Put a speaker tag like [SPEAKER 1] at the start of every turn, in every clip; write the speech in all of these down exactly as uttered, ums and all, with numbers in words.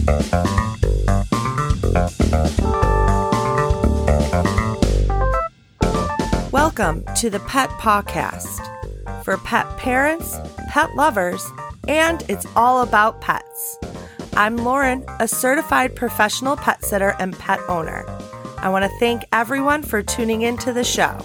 [SPEAKER 1] Welcome to the Pet Podcast for pet parents, pet lovers, and it's all about pets. I'm Lauren, a certified professional pet sitter and pet owner. I want to thank everyone for tuning into the show.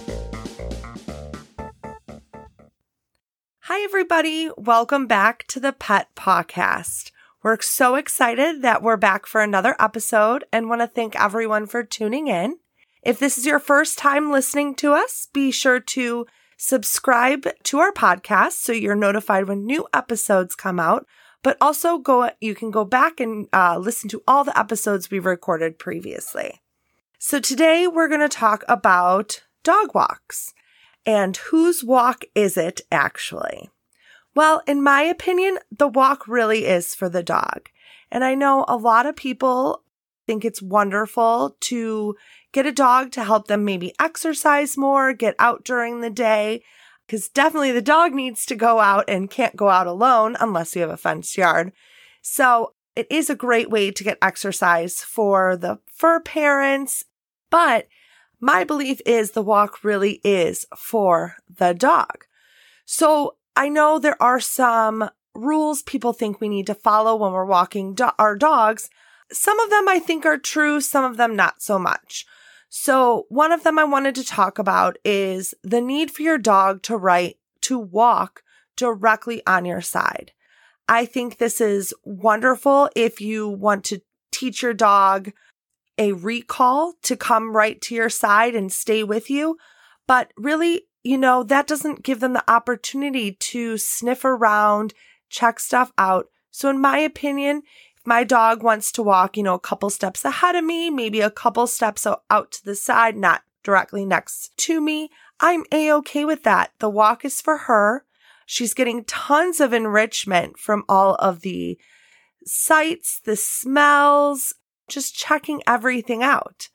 [SPEAKER 1] Hi, everybody. Welcome back to the Pet Podcast. We're so excited that we're back for another episode and want to thank everyone for tuning in. If this is your first time listening to us, be sure to subscribe to our podcast so you're notified when new episodes come out. But also, go you can go back and uh, listen to all the episodes we've recorded previously. So today we're going to talk about dog walks. And whose walk is it actually? Well, in my opinion, the walk really is for the dog. And I know a lot of people think it's wonderful to get a dog to help them maybe exercise more, get out during the day, because definitely the dog needs to go out and can't go out alone unless you have a fenced yard. So it is a great way to get exercise for the fur parents, but my belief is the walk really is for the dog. So I know there are some rules people think we need to follow when we're walking do- our dogs. Some of them I think are true, some of them not so much. So one of them I wanted to talk about is the need for your dog to right to walk directly on your side. I think this is wonderful if you want to teach your dog a recall to come right to your side and stay with you. But really, you know, that doesn't give them the opportunity to sniff around, check stuff out. So in my opinion, my dog wants to walk, you know, a couple steps ahead of me, maybe a couple steps out to the side, not directly next to me, I'm A-okay with that. The walk is for her. She's getting tons of enrichment from all of the sights, the smells, just checking everything out.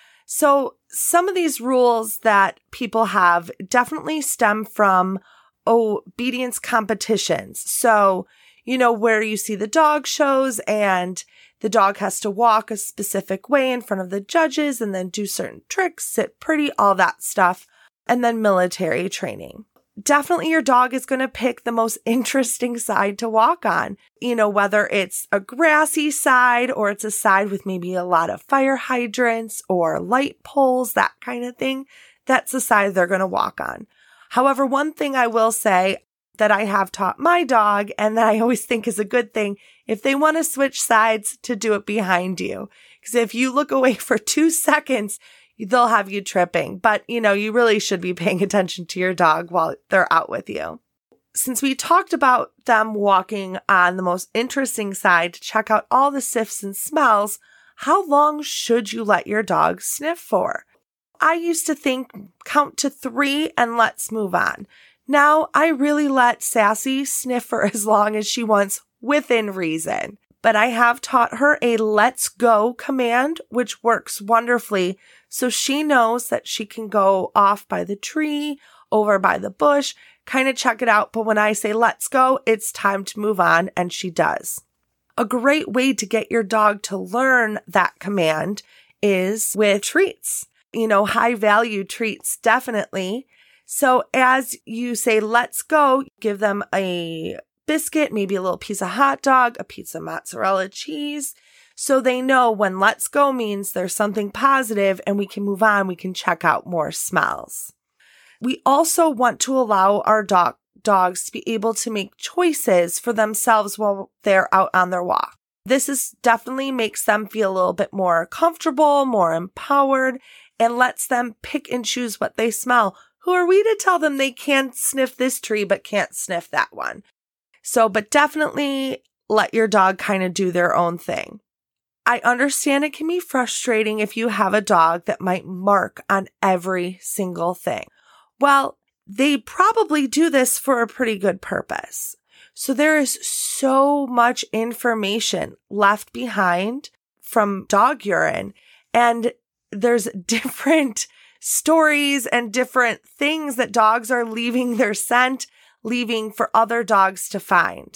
[SPEAKER 1] So some of these rules that people have definitely stem from obedience competitions. So you know, where you see the dog shows and the dog has to walk a specific way in front of the judges and then do certain tricks, sit pretty, all that stuff. And then military training. Definitely your dog is going to pick the most interesting side to walk on. You know, whether it's a grassy side or it's a side with maybe a lot of fire hydrants or light poles, that kind of thing. That's the side they're going to walk on. However, one thing I will say that I have taught my dog and that I always think is a good thing, if they want to switch sides, to do it behind you. Because if you look away for two seconds, they'll have you tripping. But, you know, you really should be paying attention to your dog while they're out with you. Since we talked about them walking on the most interesting side to check out all the sniffs and smells, how long should you let your dog sniff for? I used to think count to three and let's move on. Now, I really let Sassy sniff for as long as she wants within reason. But I have taught her a let's go command, which works wonderfully. So she knows that she can go off by the tree, over by the bush, kind of check it out. But when I say let's go, it's time to move on, and she does. A great way to get your dog to learn that command is with treats. You know, high value treats, definitely. So as you say, let's go, give them a biscuit, maybe a little piece of hot dog, a piece of mozzarella cheese. So they know when let's go means there's something positive and we can move on. We can check out more smells. We also want to allow our dog, dogs to be able to make choices for themselves while they're out on their walk. This is definitely makes them feel a little bit more comfortable, more empowered, and lets them pick and choose what they smell. Who are we to tell them they can't sniff this tree but can't sniff that one? So, but definitely let your dog kind of do their own thing. I understand it can be frustrating if you have a dog that might mark on every single thing. Well, they probably do this for a pretty good purpose. So there is so much information left behind from dog urine, and there's different stories and different things that dogs are leaving their scent, leaving for other dogs to find.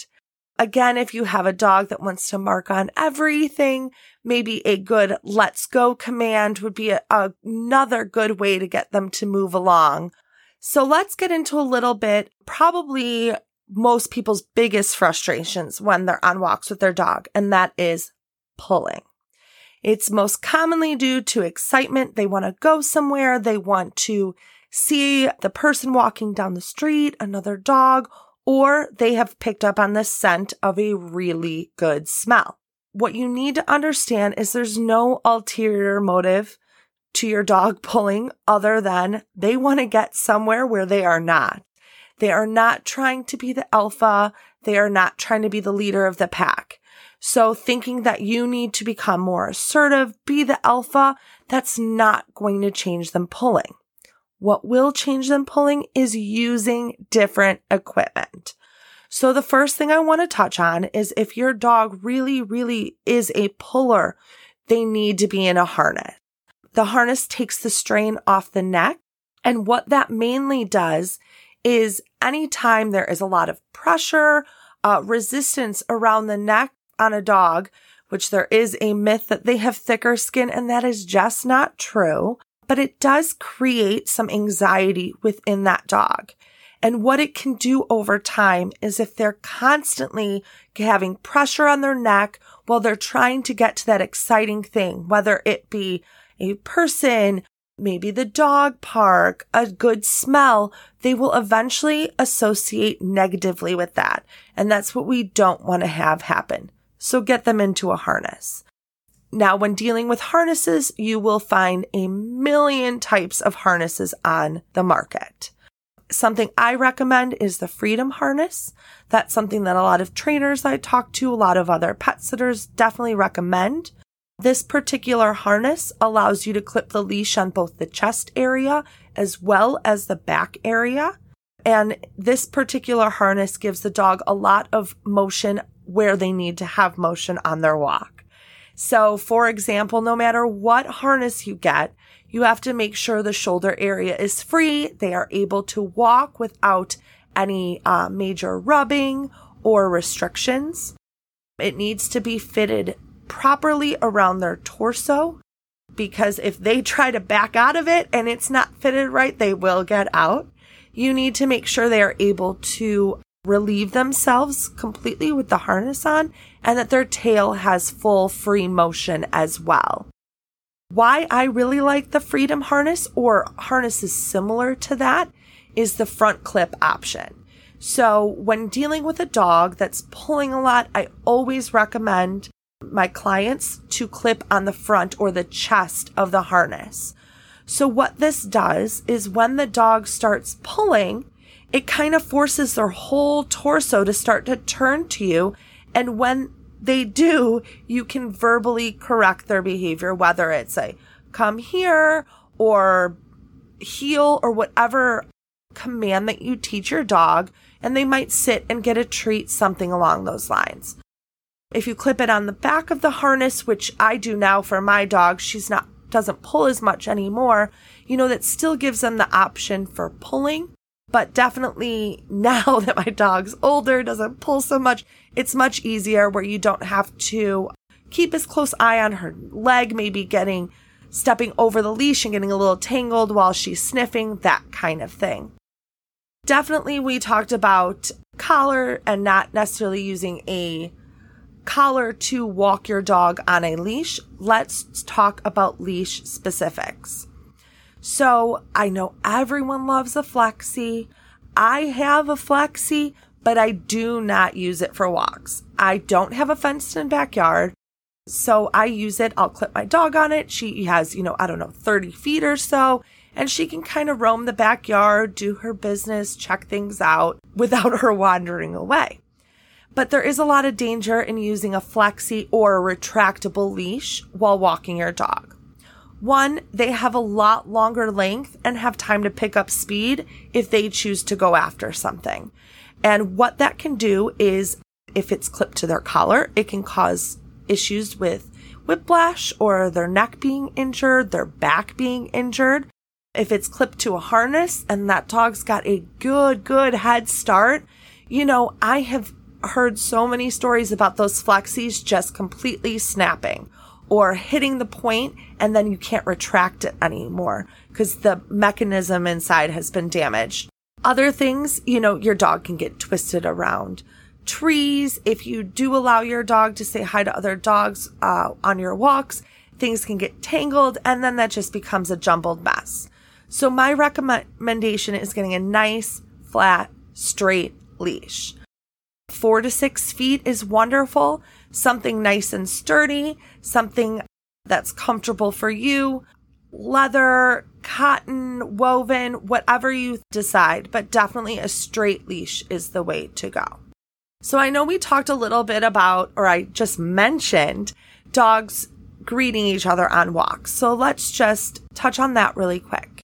[SPEAKER 1] Again, if you have a dog that wants to mark on everything, maybe a good let's go command would be a, a, another good way to get them to move along. So let's get into a little bit, probably most people's biggest frustrations when they're on walks with their dog, and that is pulling. It's most commonly due to excitement. They want to go somewhere. They want to see the person walking down the street, another dog, or they have picked up on the scent of a really good smell. What you need to understand is there's no ulterior motive to your dog pulling other than they want to get somewhere where they are not. They are not trying to be the alpha. They are not trying to be the leader of the pack. So thinking that you need to become more assertive, be the alpha, that's not going to change them pulling. What will change them pulling is using different equipment. So the first thing I want to touch on is if your dog really, really is a puller, they need to be in a harness. The harness takes the strain off the neck. And what that mainly does is anytime there is a lot of pressure, uh, resistance around the neck on a dog, which there is a myth that they have thicker skin, and that is just not true. But it does create some anxiety within that dog. And what it can do over time is if they're constantly having pressure on their neck while they're trying to get to that exciting thing, whether it be a person, maybe the dog park, a good smell, they will eventually associate negatively with that. And that's what we don't want to have happen. So get them into a harness. Now, when dealing with harnesses, you will find a million types of harnesses on the market. Something I recommend is the Freedom harness. That's something that a lot of trainers I talk to, a lot of other pet sitters definitely recommend. This particular harness allows you to clip the leash on both the chest area as well as the back area. And this particular harness gives the dog a lot of motion where they need to have motion on their walk. So, for example, no matter what harness you get, you have to make sure the shoulder area is free. They are able to walk without any uh, major rubbing or restrictions. It needs to be fitted properly around their torso, because if they try to back out of it and it's not fitted right, they will get out. You need to make sure they are able to relieve themselves completely with the harness on, and that their tail has full free motion as well. Why I really like the Freedom harness or harnesses similar to that is the front clip option. So when dealing with a dog that's pulling a lot, I always recommend my clients to clip on the front or the chest of the harness. So what this does is when the dog starts pulling, it kind of forces their whole torso to start to turn to you. And when they do, you can verbally correct their behavior, whether it's a come here or heel or whatever command that you teach your dog, and they might sit and get a treat, something along those lines. If you clip it on the back of the harness, which I do now for my dog, she's not, doesn't pull as much anymore, you know, that still gives them the option for pulling. But definitely now that my dog's older, doesn't pull so much, it's much easier where you don't have to keep as close eye on her leg, maybe getting, stepping over the leash and getting a little tangled while she's sniffing, that kind of thing. Definitely we talked about collar and not necessarily using a collar to walk your dog on a leash. Let's talk about leash specifics. So I know everyone loves a Flexi. I have a Flexi, but I do not use it for walks. I don't have a fenced-in backyard, so I use it. I'll clip my dog on it. She has, you know, I don't know, thirty feet or so, and she can kind of roam the backyard, do her business, check things out without her wandering away. But there is a lot of danger in using a Flexi or a retractable leash while walking your dog. One, they have a lot longer length and have time to pick up speed if they choose to go after something. And what that can do is, if it's clipped to their collar, it can cause issues with whiplash or their neck being injured, their back being injured. If it's clipped to a harness and that dog's got a good, good head start, you know, I have heard so many stories about those flexies just completely snapping or hitting the point and then you can't retract it anymore because the mechanism inside has been damaged. Other things, you know, your dog can get twisted around trees. If you do allow your dog to say hi to other dogs uh, on your walks, things can get tangled and then that just becomes a jumbled mess. So my recommendation is getting a nice, flat, straight leash. Four to six feet is wonderful. Something nice and sturdy, something that's comfortable for you. Leather, cotton, woven, whatever you decide, but definitely a straight leash is the way to go. So I know we talked a little bit about, or I just mentioned, dogs greeting each other on walks. So let's just touch on that really quick.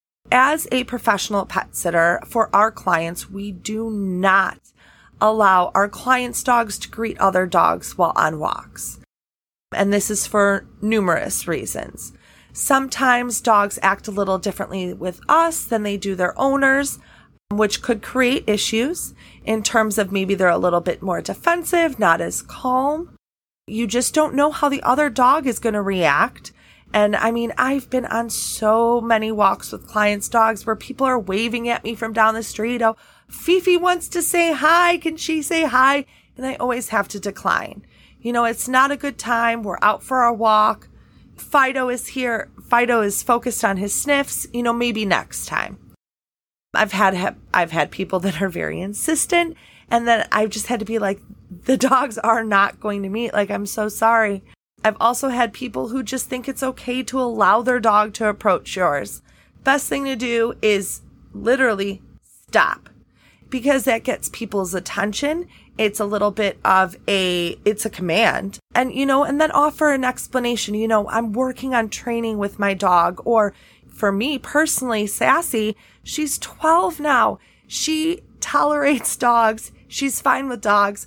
[SPEAKER 1] As a professional pet sitter for our clients, we do not allow our clients' dogs to greet other dogs while on walks. And this is for numerous reasons. Sometimes dogs act a little differently with us than they do their owners, which could create issues in terms of maybe they're a little bit more defensive, not as calm. You just don't know how the other dog is going to react. And I mean, I've been on so many walks with clients' dogs where people are waving at me from down the street. Oh, Fifi wants to say hi. Can she say hi? And I always have to decline. You know, it's not a good time. We're out for a walk. Fido is here. Fido is focused on his sniffs. You know, maybe next time. I've had I've had people that are very insistent, and then I've just had to be like, the dogs are not going to meet. Like, I'm so sorry. I've also had people who just think it's okay to allow their dog to approach yours. Best thing to do is literally stop, because that gets people's attention. It's a little bit of a, it's a command. And, you know, and then offer an explanation. You know, I'm working on training with my dog. Or for me personally, Sassy, she's twelve now. She tolerates dogs. She's fine with dogs,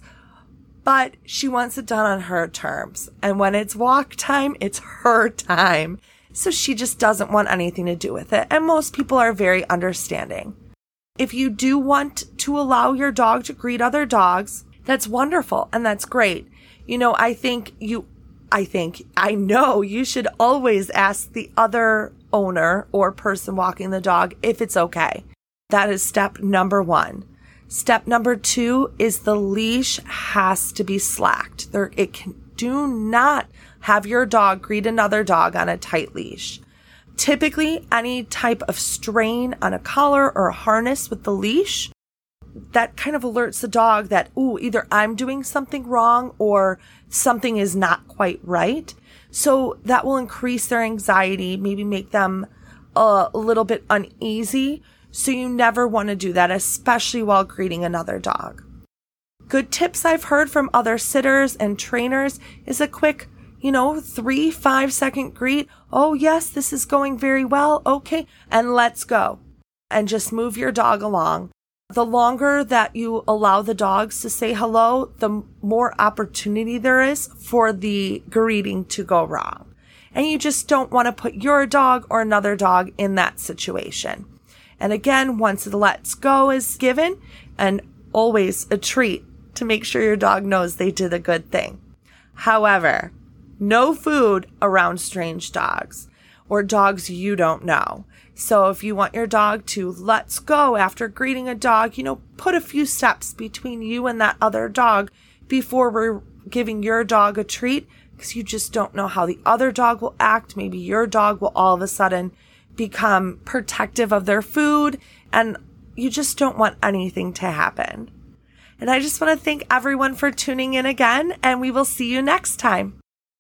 [SPEAKER 1] but she wants it done on her terms. And when it's walk time, it's her time. So she just doesn't want anything to do with it. And most people are very understanding. If you do want to allow your dog to greet other dogs, that's wonderful and that's great. You know, I think you, I think, I know you should always ask the other owner or person walking the dog if it's okay. That is step number one. Step number two is the leash has to be slacked. There, it can do not have your dog greet another dog on a tight leash. Typically, any type of strain on a collar or a harness with the leash, that kind of alerts the dog that, ooh, either I'm doing something wrong or something is not quite right. So that will increase their anxiety, maybe make them uh, a little bit uneasy. So you never want to do that, especially while greeting another dog. Good tips I've heard from other sitters and trainers is a quick, you know, three, five second greet. Oh, yes, this is going very well. Okay. And let's go. And just move your dog along. The longer that you allow the dogs to say hello, the more opportunity there is for the greeting to go wrong. And you just don't want to put your dog or another dog in that situation. And again, once the let's go is given, and always a treat to make sure your dog knows they did a good thing. However, no food around strange dogs or dogs you don't know. So if you want your dog to let's go after greeting a dog, you know, put a few steps between you and that other dog before we're giving your dog a treat, because you just don't know how the other dog will act. Maybe your dog will all of a sudden become protective of their food, and you just don't want anything to happen. And I just want to thank everyone for tuning in again, and we will see you next time.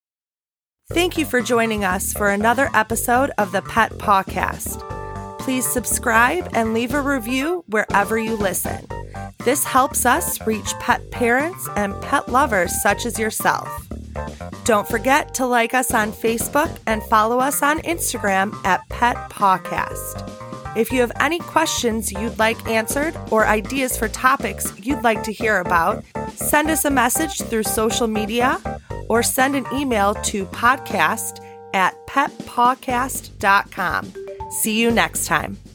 [SPEAKER 1] Thank you for joining us for another episode of the Pet Podcast. Please subscribe and leave a review wherever you listen. This helps us reach pet parents and pet lovers such as yourself. Don't forget to like us on Facebook and follow us on Instagram at Pet Podcast. If you have any questions you'd like answered or ideas for topics you'd like to hear about, send us a message through social media or send an email to podcast at pet podcast dot com. See you next time.